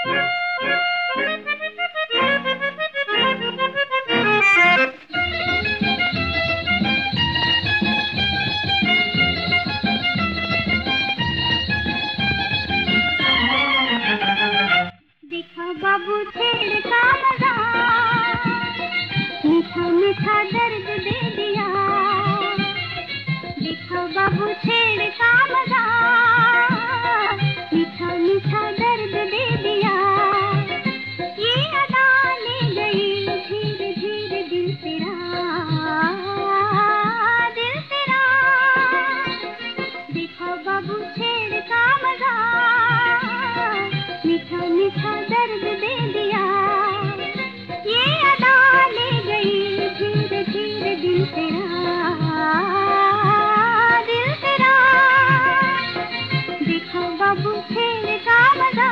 देखा बाबू छेड़ का मजा, मीठा मीठा दर्द दे दिया। देखा बाबू छेड़ का मजा, मीठा मीठा दर्द दे दिया। ये अदा ले गई धीरे धीरे दिल तेरा, दिल तेरा। देखा बाबू छेड़ का मजा, मीठा मीठा दर्द दे दिया। ये अदा ले गई धीरे धीरे दिल तेरा, दिल तेरा। देखो बाबू छेड़ का मजा।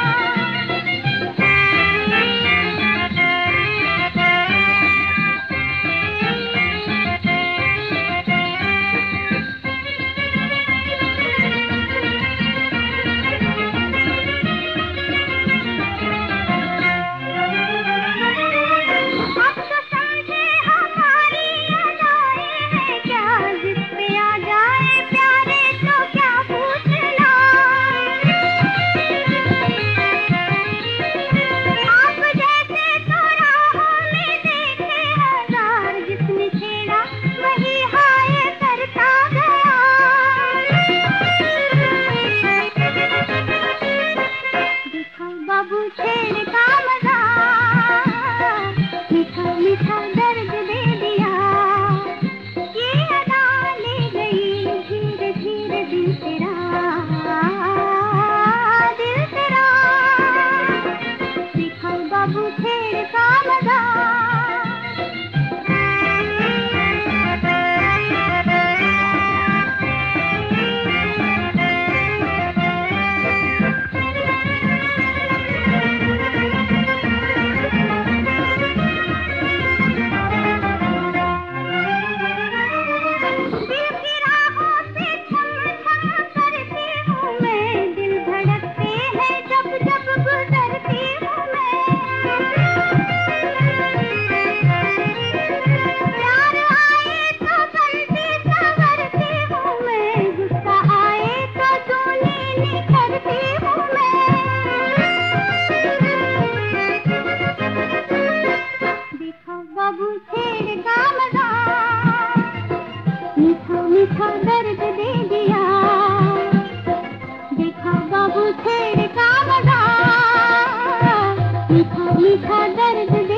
बाबू छेड़ का मजा, मीठा मीठा दर्द दे दिया। ये अदा ले गई धीरे धीरे दिल तेरा, दिल तेरा। देखो बाबू छेड़ का मजा। बाबू छेड़ का मजा, मीठा मीठा दर्द दे दिया। देखा बाबू छेड़ का मजा, मीठा मीठा दर्द दे